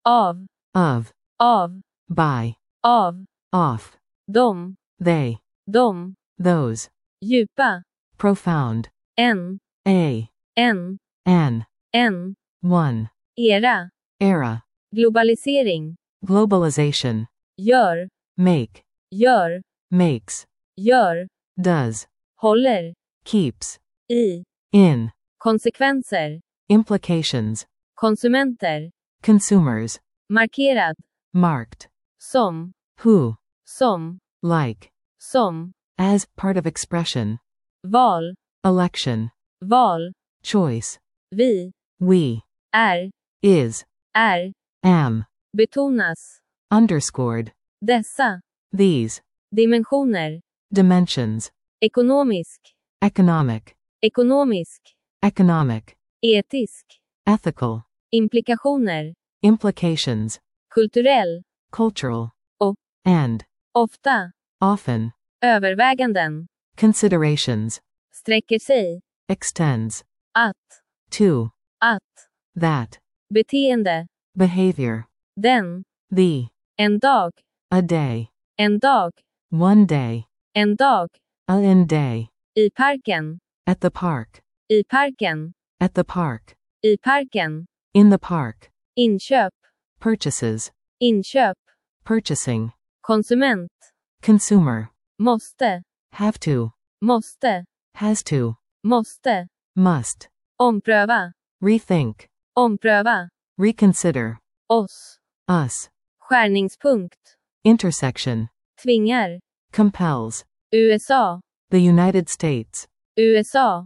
Av. of, Av. by, Av. off, Dom. they, Dom. those, Djupa. profound, En. a, En. an, En. one, Era. era, Globalisering. globalization, Gör. make, Gör. makes, Gör. does, Håller. keeps, I. in, Konsekvenser. implications, Konsumenter. consumers, Markerad. marked, Som. who, Som. like, Som. as, part of expression, Val. election, Val. choice, Vi. we, Är. is, Är. am, Betonas. underscored, Dessa. these, Dimensioner. dimensions, Ekonomisk. economic, Ekonomisk. economic, Etisk. ethical, Implikationer. implications, Kulturell. cultural, Och. and, Ofta. often, Överväganden. considerations, Sträcker sig. extends, Att. to, Att. that, Beteende. behavior, Den. the, En dag. a day, En dag. one day, En dag. a in day, I parken. at the park, I parken. at the park, I parken. in the park, Inköp. purchases, Inköp. purchasing, Konsument. consumer, Måste. have to, Måste. has to, Måste. must, Ompröva. rethink, Ompröva. reconsider, Oss. us, Skärningspunkt. intersection, Tvingar. compels, USA. the United States, USA.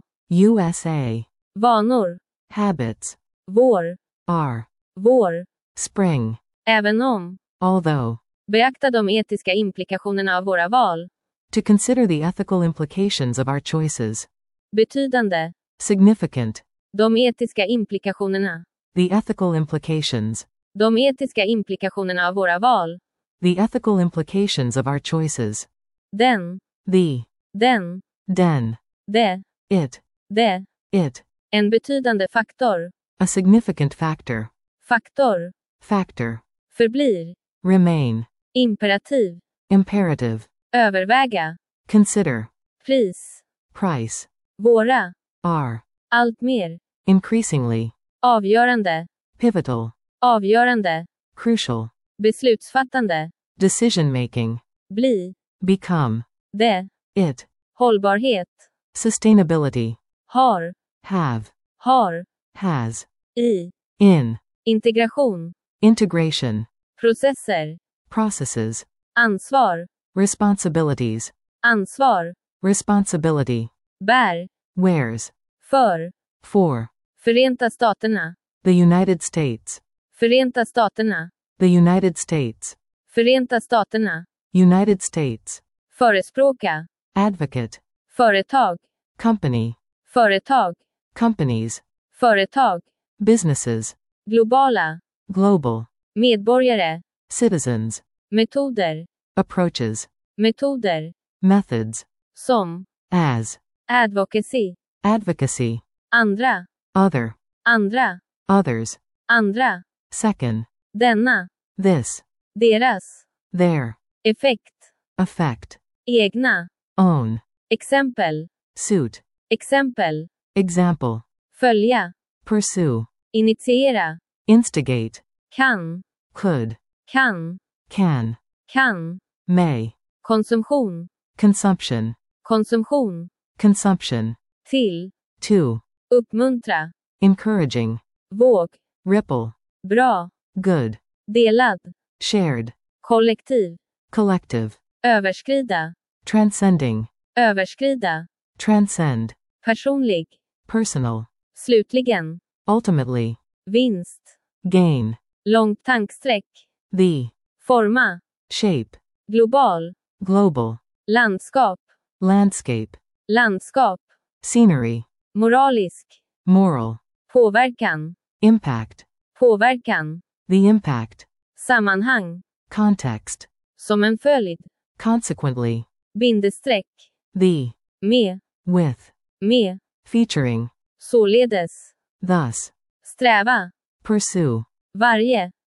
USA, Vanor. habits, Vår. are, Vår. spring, Även om. although, Beakta de etiska implikationerna av våra val. to consider the ethical implications of our choices, Betydande. significant, De etiska implikationerna. the ethical implications, De etiska implikationerna av våra val. the ethical implications of our choices, Den. the, Den. den, Det. it, Det. it, En betydande faktor. a significant factor, Faktor. factor, Förblir. remain, Imperativ. imperative, Överväga. consider, Pris. price, Våra. are, Allt mer. increasingly, Avgörande. pivotal, Avgörande. crucial, Beslutsfattande. decision making, Bli. become, Det. it, Hållbarhet. sustainability, Har. have, Har. has, I. in, Integration. integration, Processer. processes, Ansvar. responsibilities, Ansvar. responsibility, Bär. wears, För. for, Förenta Staterna. the United States, Förenta Staterna. the United States, Förenta Staterna. United States, Förespråka. advocate, Företag. company, Företag. companies, Företag. businesses, Globala. global, Medborgare. citizens, Metoder. approaches, Metoder. methods, Som. as, Advocacy. advocacy, Andra. other, Andra. others, Andra. second, Denna. this, Deras. their, Effekt. effect, Egna. own, Exempel. suit, Exempel. example, Följa. pursue, Initiera. instigate, Kan. could, Kan. can, Kan. may, Konsumtion. consumption, Konsumtion. consumption, Till. to, Uppmuntra. encouraging, Våg. ripple, Bra. good, Delad. shared, Kollektiv. collective, Överskrida. transcending, Överskrida. transcend, Personlig. personal, Slutligen. ultimately, Vinst. gain, Långt tanksträck. the, Forma. shape, Global. global, Landskap. landscape, Landskap. scenery, Moralisk. moral, Påverkan. impact, Påverkan. the impact, Sammanhang. context, Som en följd. consequently, Bindestreck. the, Med. with, Med. featuring, Således. thus, Sträva. pursue, Varje.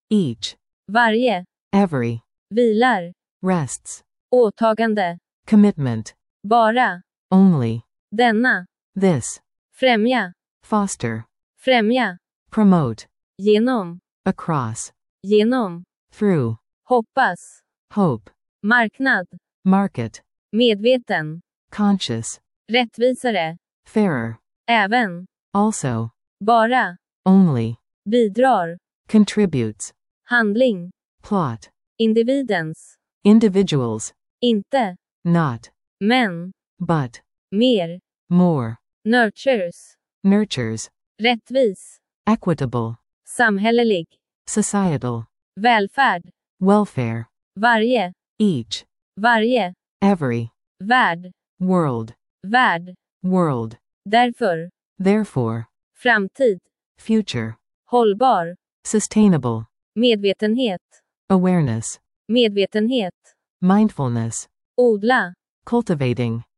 each, varje, every, vilar, rests, åtagande, commitment, bara, only, denna, this, främja, foster, främja, promote, genom, across, genom, through, hoppas, hope, marknad, market, medveten, conscious, rättvisare, fairer, även, also, bara, only, bidrar, contributes, handling, plot, individens, individuals, inte, not, men, but, mer, more, nurtures, nurtures, rättvis, equitable, samhällelig, societal, välfärd, welfare, varje, each, varje, every, värld, world, värld, därför, therefore, framtid, future, hållbar, sustainable, medvetenhet, awareness, medvetenhet, mindfulness, odla, cultivating,